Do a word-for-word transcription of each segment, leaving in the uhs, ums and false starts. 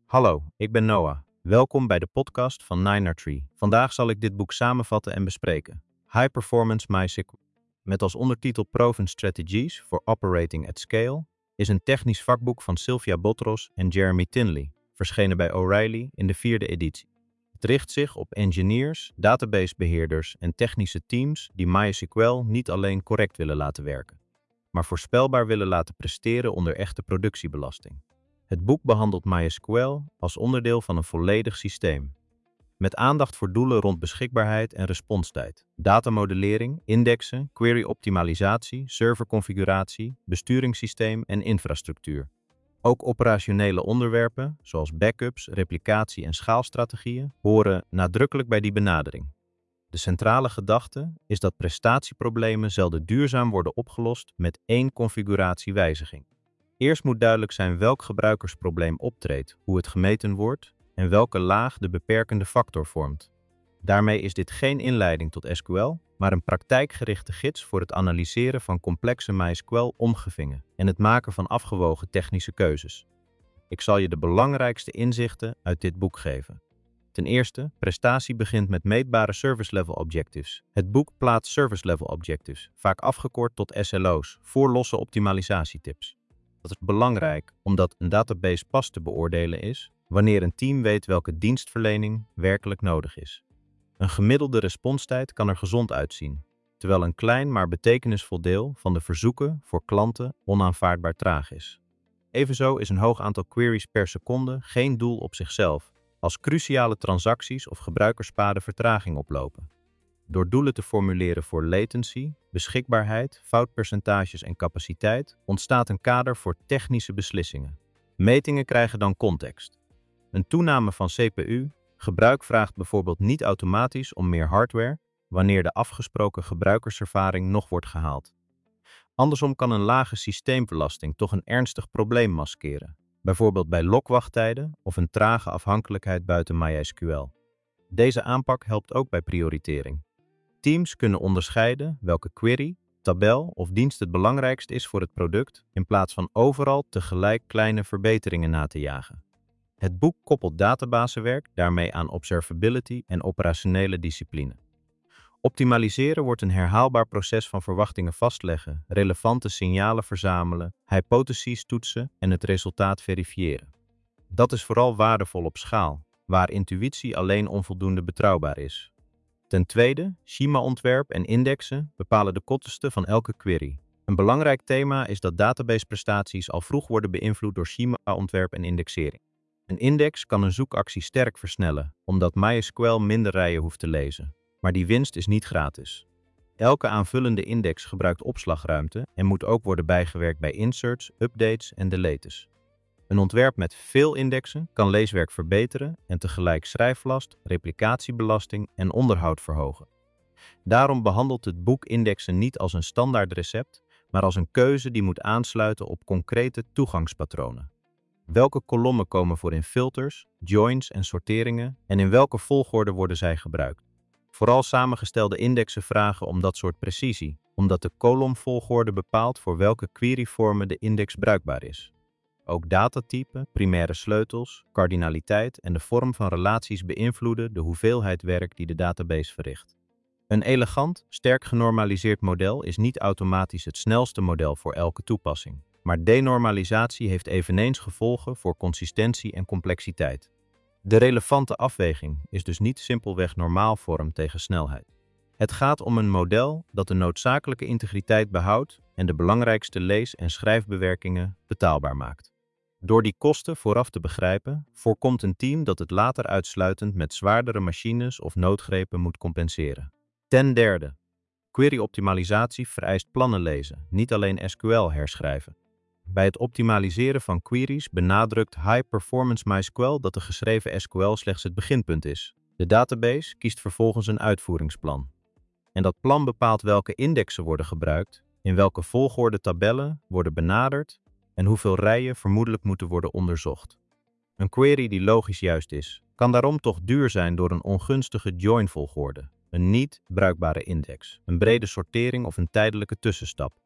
Hallo, ik ben Noah. Welkom bij de podcast van Ninertree. Vandaag zal ik dit boek samenvatten en bespreken. High Performance MySQL, met als ondertitel Proven Strategies for Operating at Scale, is een technisch vakboek van Sylvia Botros en Jeremy Tinley, verschenen bij O'Reilly in de vierde editie. Het richt zich op engineers, databasebeheerders en technische teams die MySQL niet alleen correct willen laten werken, maar voorspelbaar willen laten presteren onder echte productiebelasting. Het boek behandelt MySQL als onderdeel van een volledig systeem, met aandacht voor doelen rond beschikbaarheid en responstijd, datamodellering, indexen, query-optimalisatie, serverconfiguratie, besturingssysteem en infrastructuur. Ook operationele onderwerpen, zoals backups, replicatie en schaalstrategieën, horen nadrukkelijk bij die benadering. De centrale gedachte is dat prestatieproblemen zelden duurzaam worden opgelost met één configuratiewijziging. Eerst moet duidelijk zijn welk gebruikersprobleem optreedt, hoe het gemeten wordt en welke laag de beperkende factor vormt. Daarmee is dit geen inleiding tot S Q L, maar een praktijkgerichte gids voor het analyseren van complexe MySQL-omgevingen en het maken van afgewogen technische keuzes. Ik zal je de belangrijkste inzichten uit dit boek geven. Ten eerste, prestatie begint met meetbare Service Level Objectives. Het boek plaatst Service Level Objectives, vaak afgekort tot S L O's, voor losse optimalisatietips. Dat is belangrijk omdat een database pas te beoordelen is wanneer een team weet welke dienstverlening werkelijk nodig is. Een gemiddelde responstijd kan er gezond uitzien, terwijl een klein maar betekenisvol deel van de verzoeken voor klanten onaanvaardbaar traag is. Evenzo is een hoog aantal queries per seconde geen doel op zichzelf, als cruciale transacties of gebruikerspaden vertraging oplopen. Door doelen te formuleren voor latency, beschikbaarheid, foutpercentages en capaciteit ontstaat een kader voor technische beslissingen. Metingen krijgen dan context. Een toename van C P U-gebruik vraagt bijvoorbeeld niet automatisch om meer hardware, wanneer de afgesproken gebruikerservaring nog wordt gehaald. Andersom kan een lage systeembelasting toch een ernstig probleem maskeren, bijvoorbeeld bij lokwachtijden of een trage afhankelijkheid buiten MySQL. Deze aanpak helpt ook bij prioritering. Teams kunnen onderscheiden welke query, tabel of dienst het belangrijkst is voor het product, in plaats van overal tegelijk kleine verbeteringen na te jagen. Het boek koppelt databasewerk daarmee aan observability en operationele discipline. Optimaliseren wordt een herhaalbaar proces van verwachtingen vastleggen, relevante signalen verzamelen, hypotheses toetsen en het resultaat verifiëren. Dat is vooral waardevol op schaal, waar intuïtie alleen onvoldoende betrouwbaar is. Ten tweede, schema-ontwerp en indexen bepalen de kosten van elke query. Een belangrijk thema is dat databaseprestaties al vroeg worden beïnvloed door schema-ontwerp en indexering. Een index kan een zoekactie sterk versnellen, omdat MySQL minder rijen hoeft te lezen. Maar die winst is niet gratis. Elke aanvullende index gebruikt opslagruimte en moet ook worden bijgewerkt bij inserts, updates en deletes. Een ontwerp met veel indexen kan leeswerk verbeteren en tegelijk schrijflast, replicatiebelasting en onderhoud verhogen. Daarom behandelt het boek indexen niet als een standaard recept, maar als een keuze die moet aansluiten op concrete toegangspatronen. Welke kolommen komen voor in filters, joins en sorteringen en in welke volgorde worden zij gebruikt? Vooral samengestelde indexen vragen om dat soort precisie, omdat de kolomvolgorde bepaalt voor welke queryvormen de index bruikbaar is. Ook datatypen, primaire sleutels, kardinaliteit en de vorm van relaties beïnvloeden de hoeveelheid werk die de database verricht. Een elegant, sterk genormaliseerd model is niet automatisch het snelste model voor elke toepassing, maar denormalisatie heeft eveneens gevolgen voor consistentie en complexiteit. De relevante afweging is dus niet simpelweg normaalvorm tegen snelheid. Het gaat om een model dat de noodzakelijke integriteit behoudt en de belangrijkste lees- en schrijfbewerkingen betaalbaar maakt. Door die kosten vooraf te begrijpen, voorkomt een team dat het later uitsluitend met zwaardere machines of noodgrepen moet compenseren. Ten derde, query-optimalisatie vereist plannen lezen, niet alleen S Q L herschrijven. Bij het optimaliseren van queries benadrukt High Performance MySQL dat de geschreven S Q L slechts het beginpunt is. De database kiest vervolgens een uitvoeringsplan. En dat plan bepaalt welke indexen worden gebruikt, in welke volgorde tabellen worden benaderd en hoeveel rijen vermoedelijk moeten worden onderzocht. Een query die logisch juist is, kan daarom toch duur zijn door een ongunstige join-volgorde, een niet bruikbare index, een brede sortering of een tijdelijke tussenstap.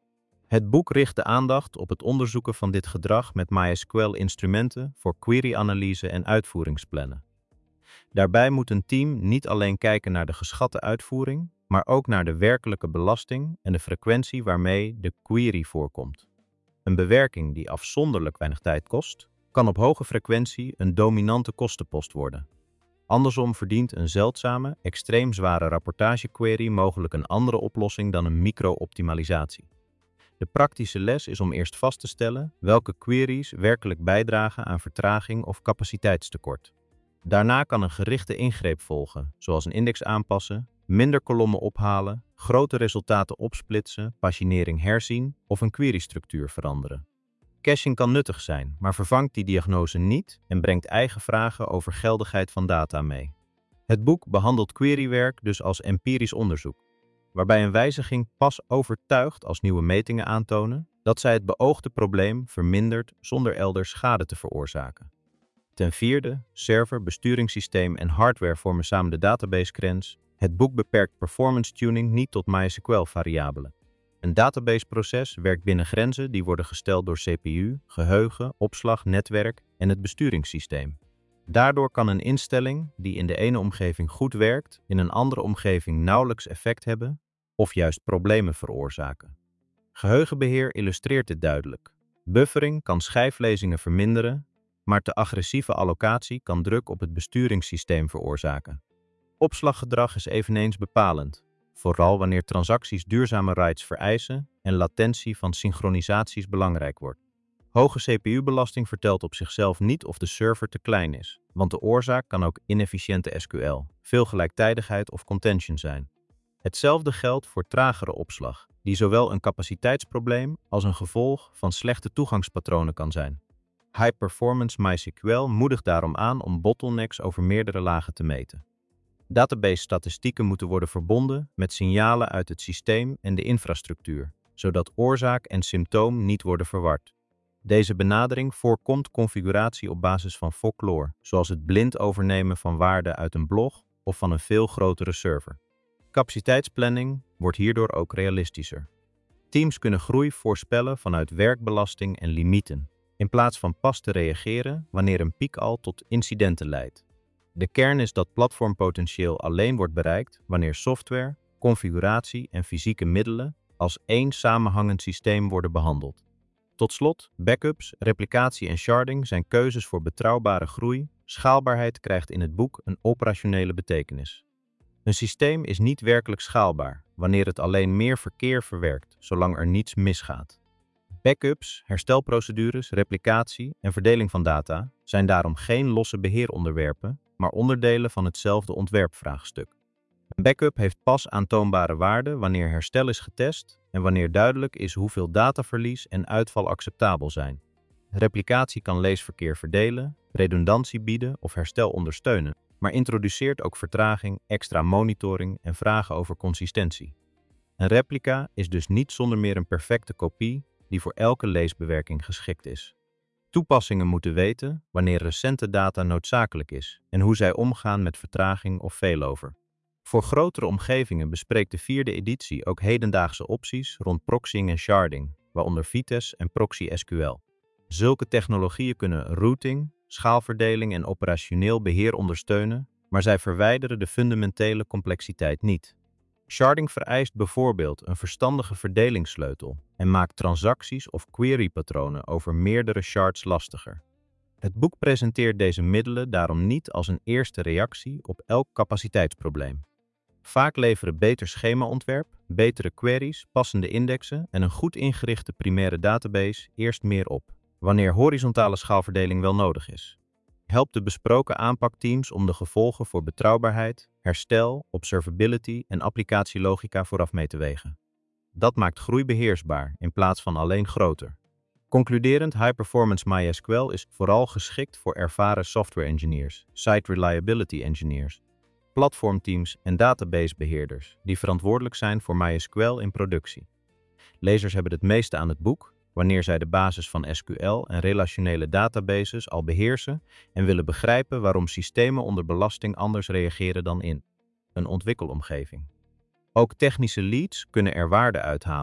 Het boek richt de aandacht op het onderzoeken van dit gedrag met MySQL-instrumenten voor query-analyse en uitvoeringsplannen. Daarbij moet een team niet alleen kijken naar de geschatte uitvoering, maar ook naar de werkelijke belasting en de frequentie waarmee de query voorkomt. Een bewerking die afzonderlijk weinig tijd kost, kan op hoge frequentie een dominante kostenpost worden. Andersom verdient een zeldzame, extreem zware rapportagequery mogelijk een andere oplossing dan een micro-optimalisatie. De praktische les is om eerst vast te stellen welke queries werkelijk bijdragen aan vertraging of capaciteitstekort. Daarna kan een gerichte ingreep volgen, zoals een index aanpassen, minder kolommen ophalen, grote resultaten opsplitsen, paginering herzien of een querystructuur veranderen. Caching kan nuttig zijn, maar vervangt die diagnose niet en brengt eigen vragen over geldigheid van data mee. Het boek behandelt querywerk dus als empirisch onderzoek, waarbij een wijziging pas overtuigt als nieuwe metingen aantonen dat zij het beoogde probleem vermindert zonder elders schade te veroorzaken. Ten vierde, server, besturingssysteem en hardware vormen samen de databasegrens. Het boek beperkt performance tuning niet tot MySQL-variabelen. Een databaseproces werkt binnen grenzen die worden gesteld door C P U, geheugen, opslag, netwerk en het besturingssysteem. Daardoor kan een instelling die in de ene omgeving goed werkt, in een andere omgeving nauwelijks effect hebben of juist problemen veroorzaken. Geheugenbeheer illustreert dit duidelijk. Buffering kan schijflezingen verminderen, maar te agressieve allocatie kan druk op het besturingssysteem veroorzaken. Opslaggedrag is eveneens bepalend, vooral wanneer transacties duurzame writes vereisen en latentie van synchronisaties belangrijk wordt. Hoge C P U-belasting vertelt op zichzelf niet of de server te klein is, want de oorzaak kan ook inefficiënte S Q L, veel gelijktijdigheid of contention zijn. Hetzelfde geldt voor tragere opslag, die zowel een capaciteitsprobleem als een gevolg van slechte toegangspatronen kan zijn. High-performance MySQL moedigt daarom aan om bottlenecks over meerdere lagen te meten. Database-statistieken moeten worden verbonden met signalen uit het systeem en de infrastructuur, zodat oorzaak en symptoom niet worden verward. Deze benadering voorkomt configuratie op basis van folklore, zoals het blind overnemen van waarden uit een blog of van een veel grotere server. Capaciteitsplanning wordt hierdoor ook realistischer. Teams kunnen groei voorspellen vanuit werkbelasting en limieten, in plaats van pas te reageren wanneer een piek al tot incidenten leidt. De kern is dat platformpotentieel alleen wordt bereikt wanneer software, configuratie en fysieke middelen als één samenhangend systeem worden behandeld. Tot slot, backups, replicatie en sharding zijn keuzes voor betrouwbare groei. Schaalbaarheid krijgt in het boek een operationele betekenis. Een systeem is niet werkelijk schaalbaar wanneer het alleen meer verkeer verwerkt, zolang er niets misgaat. Backups, herstelprocedures, replicatie en verdeling van data zijn daarom geen losse beheeronderwerpen, maar onderdelen van hetzelfde ontwerpvraagstuk. Een backup heeft pas aantoonbare waarde wanneer herstel is getest en wanneer duidelijk is hoeveel dataverlies en uitval acceptabel zijn. Replicatie kan leesverkeer verdelen, redundantie bieden of herstel ondersteunen, maar introduceert ook vertraging, extra monitoring en vragen over consistentie. Een replica is dus niet zonder meer een perfecte kopie die voor elke leesbewerking geschikt is. Toepassingen moeten weten wanneer recente data noodzakelijk is en hoe zij omgaan met vertraging of failover. Voor grotere omgevingen bespreekt de vierde editie ook hedendaagse opties rond proxying en sharding, waaronder Vitess en Proxy S Q L. Zulke technologieën kunnen routing, schaalverdeling en operationeel beheer ondersteunen, maar zij verwijderen de fundamentele complexiteit niet. Sharding vereist bijvoorbeeld een verstandige verdelingssleutel en maakt transacties of querypatronen over meerdere shards lastiger. Het boek presenteert deze middelen daarom niet als een eerste reactie op elk capaciteitsprobleem. Vaak leveren beter schemaontwerp, betere queries, passende indexen en een goed ingerichte primaire database eerst meer op, wanneer horizontale schaalverdeling wel nodig is. Helpt de besproken aanpakteams om de gevolgen voor betrouwbaarheid, herstel, observability en applicatielogica vooraf mee te wegen. Dat maakt groei beheersbaar in plaats van alleen groter. Concluderend, high-performance MySQL is vooral geschikt voor ervaren software engineers, site reliability engineers, platformteams en databasebeheerders die verantwoordelijk zijn voor MySQL in productie. Lezers hebben het meeste aan het boek wanneer zij de basis van S Q L en relationele databases al beheersen en willen begrijpen waarom systemen onder belasting anders reageren dan in een ontwikkelomgeving. Ook technische leads kunnen er waarde uithalen,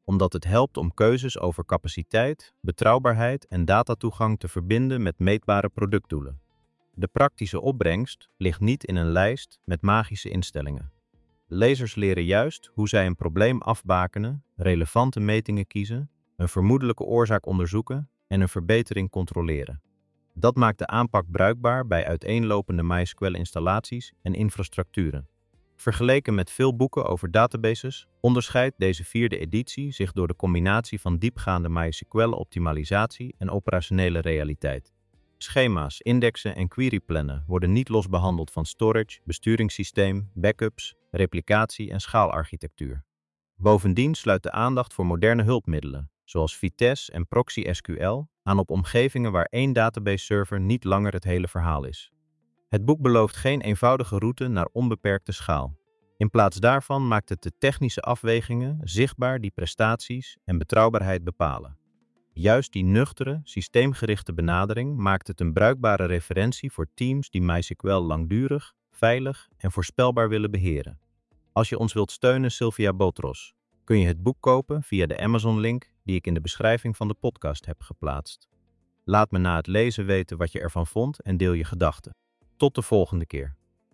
omdat het helpt om keuzes over capaciteit, betrouwbaarheid en datatoegang te verbinden met meetbare productdoelen. De praktische opbrengst ligt niet in een lijst met magische instellingen. Lezers leren juist hoe zij een probleem afbakenen, relevante metingen kiezen, een vermoedelijke oorzaak onderzoeken en een verbetering controleren. Dat maakt de aanpak bruikbaar bij uiteenlopende MySQL-installaties en infrastructuren. Vergeleken met veel boeken over databases onderscheidt deze vierde editie zich door de combinatie van diepgaande MySQL-optimalisatie en operationele realiteit. Schema's, indexen en queryplannen worden niet los behandeld van storage, besturingssysteem, backups, replicatie en schaalarchitectuur. Bovendien sluit de aandacht voor moderne hulpmiddelen, zoals Vitess en Proxy S Q L, aan op omgevingen waar één database-server niet langer het hele verhaal is. Het boek belooft geen eenvoudige route naar onbeperkte schaal. In plaats daarvan maakt het de technische afwegingen zichtbaar die prestaties en betrouwbaarheid bepalen. Juist die nuchtere, systeemgerichte benadering maakt het een bruikbare referentie voor teams die MySQL langdurig, veilig en voorspelbaar willen beheren. Als je ons wilt steunen, Sylvia Botros, kun je het boek kopen via de Amazon-link die ik in de beschrijving van de podcast heb geplaatst. Laat me na het lezen weten wat je ervan vond en deel je gedachten. Tot de volgende keer.